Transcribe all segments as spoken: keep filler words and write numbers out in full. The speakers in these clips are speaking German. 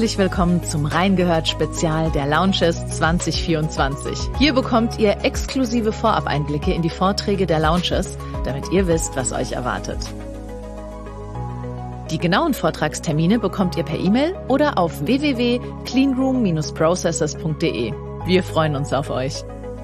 Herzlich willkommen zum Reingehört-Spezial der Launches zwanzig vierundzwanzig. Hier bekommt ihr exklusive Vorab-Einblicke in die Vorträge der Launches, damit ihr wisst, was euch erwartet. Die genauen Vortragstermine bekommt ihr per E-Mail oder auf w w w punkt cleanroom dash processes punkt d e. Wir freuen uns auf euch.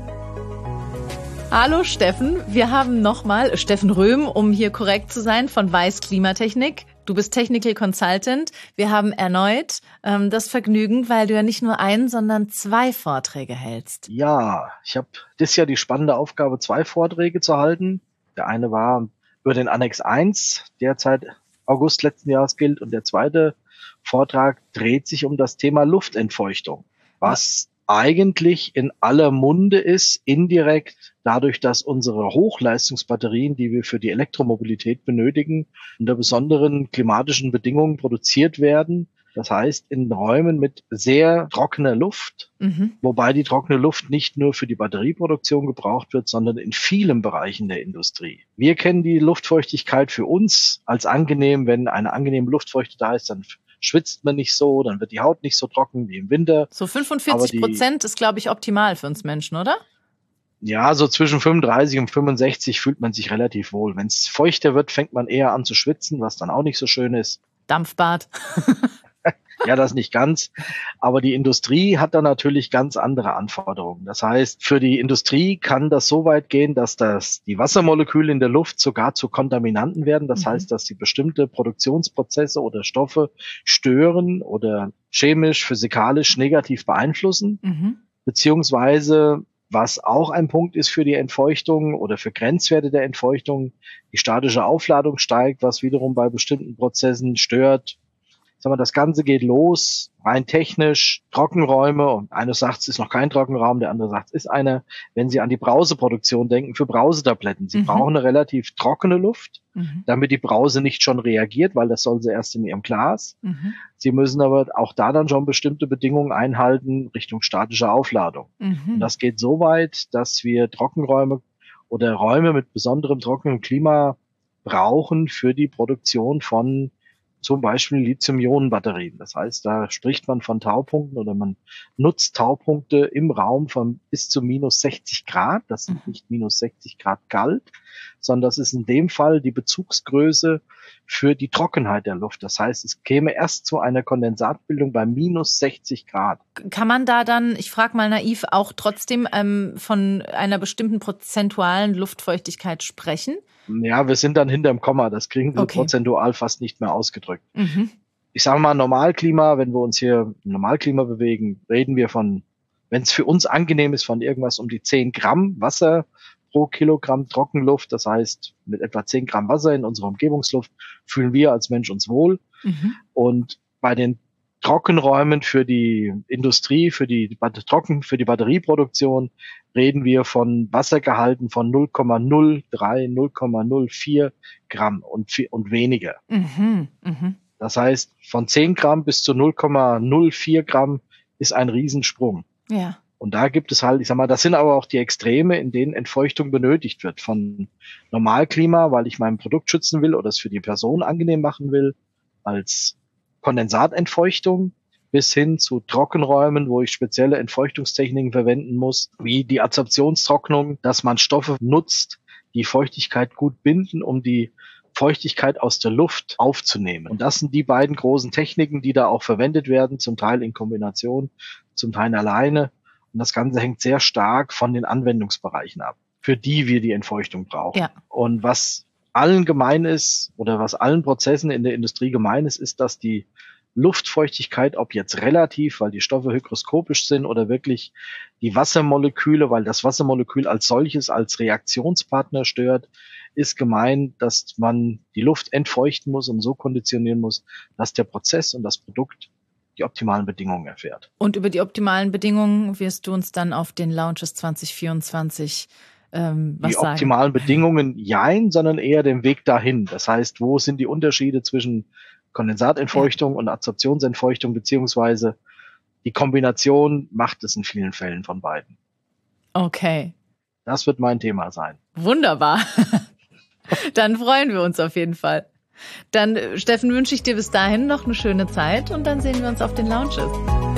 Hallo Steffen, wir haben nochmal Steffen Röhm, um hier korrekt zu sein, von Weiß Klimatechnik. Du bist Technical Consultant. Wir haben erneut ähm, das Vergnügen, weil du ja nicht nur einen, sondern zwei Vorträge hältst. Ja, ich habe das Jahr die spannende Aufgabe, zwei Vorträge zu halten. Der eine war über den Annex eins, derzeit August letzten Jahres gilt, und der zweite Vortrag dreht sich um das Thema Luftentfeuchtung, was eigentlich in aller Munde ist, indirekt dadurch, dass unsere Hochleistungsbatterien, die wir für die Elektromobilität benötigen, unter besonderen klimatischen Bedingungen produziert werden. Das heißt, in Räumen mit sehr trockener Luft, mhm. wobei die trockene Luft nicht nur für die Batterieproduktion gebraucht wird, sondern in vielen Bereichen der Industrie. Wir kennen die Luftfeuchtigkeit für uns als angenehm. Wenn eine angenehme Luftfeuchte da ist, dann schwitzt man nicht so, dann wird die Haut nicht so trocken wie im Winter. So fünfundvierzig Prozent ist, glaube ich, optimal für uns Menschen, oder? Ja, so zwischen fünfunddreißig und fünfundsechzig fühlt man sich relativ wohl. Wenn es feuchter wird, fängt man eher an zu schwitzen, was dann auch nicht so schön ist. Dampfbad. Ja, das nicht ganz. Aber die Industrie hat da natürlich ganz andere Anforderungen. Das heißt, für die Industrie kann das so weit gehen, dass das, die Wassermoleküle in der Luft sogar zu Kontaminanten werden. Das mhm. heißt, dass sie bestimmte Produktionsprozesse oder Stoffe stören oder chemisch, physikalisch negativ beeinflussen. Mhm. Beziehungsweise, was auch ein Punkt ist für die Entfeuchtung oder für Grenzwerte der Entfeuchtung, die statische Aufladung steigt, was wiederum bei bestimmten Prozessen stört. Sag mal, das Ganze geht los, rein technisch, Trockenräume, und einer sagt, es ist noch kein Trockenraum, der andere sagt, es ist einer. Wenn Sie an die Brauseproduktion denken, für Brausetabletten, Sie mhm. brauchen eine relativ trockene Luft, mhm. damit die Brause nicht schon reagiert, weil das soll sie erst in ihrem Glas. Mhm. Sie müssen aber auch da dann schon bestimmte Bedingungen einhalten Richtung statische Aufladung. Mhm. Und das geht so weit, dass wir Trockenräume oder Räume mit besonderem trockenem Klima brauchen für die Produktion von zum Beispiel Lithium-Ionen-Batterien. Das heißt, da spricht man von Taupunkten oder man nutzt Taupunkte im Raum von bis zu minus sechzig Grad. Das sind nicht minus sechzig Grad kalt, sondern das ist in dem Fall die Bezugsgröße für die Trockenheit der Luft. Das heißt, es käme erst zu einer Kondensatbildung bei minus sechzig Grad. Kann man da dann, ich frage mal naiv, auch trotzdem ähm, von einer bestimmten prozentualen Luftfeuchtigkeit sprechen? Ja, wir sind dann hinterm Komma. Das kriegen wir okay. prozentual fast nicht mehr ausgedrückt. Mhm. Ich sage mal, Normalklima, wenn wir uns hier im Normalklima bewegen, reden wir von, wenn es für uns angenehm ist, von irgendwas um die zehn Gramm Wasser pro Kilogramm Trockenluft. Das heißt, mit etwa zehn Gramm Wasser in unserer Umgebungsluft fühlen wir als Mensch uns wohl. Mhm. Und bei den Trockenräumen für die Industrie, für die Trocken, für die Batterieproduktion reden wir von Wassergehalten von null Komma null drei, null Komma null vier Gramm und, und weniger. Mhm, mh. Das heißt, von zehn Gramm bis zu null Komma null vier Gramm ist ein Riesensprung. Ja. Und da gibt es halt, ich sag mal, das sind aber auch die Extreme, in denen Entfeuchtung benötigt wird. Von Normalklima, weil ich mein Produkt schützen will oder es für die Person angenehm machen will, als Kondensatentfeuchtung, bis hin zu Trockenräumen, wo ich spezielle Entfeuchtungstechniken verwenden muss, wie die Adsorptionstrocknung, dass man Stoffe nutzt, die Feuchtigkeit gut binden, um die Feuchtigkeit aus der Luft aufzunehmen. Und das sind die beiden großen Techniken, die da auch verwendet werden, zum Teil in Kombination, zum Teil alleine. Und das Ganze hängt sehr stark von den Anwendungsbereichen ab, für die wir die Entfeuchtung brauchen. Ja. Und was allen gemein ist oder was allen Prozessen in der Industrie gemein ist, ist, dass die Luftfeuchtigkeit, ob jetzt relativ, weil die Stoffe hygroskopisch sind, oder wirklich die Wassermoleküle, weil das Wassermolekül als solches als Reaktionspartner stört, ist gemein, dass man die Luft entfeuchten muss und so konditionieren muss, dass der Prozess und das Produkt die optimalen Bedingungen erfährt. Und über die optimalen Bedingungen wirst du uns dann auf den Launches zwanzig vierundzwanzig ähm, was die sagen? Optimalen Bedingungen jein, sondern eher den Weg dahin. Das heißt, wo sind die Unterschiede zwischen Kondensatentfeuchtung ja. und Adsorptionsentfeuchtung, beziehungsweise die Kombination macht es in vielen Fällen von beiden. Okay. Das wird mein Thema sein. Wunderbar. Dann freuen wir uns auf jeden Fall. Dann, Steffen, wünsche ich dir bis dahin noch eine schöne Zeit und dann sehen wir uns auf den Lounges.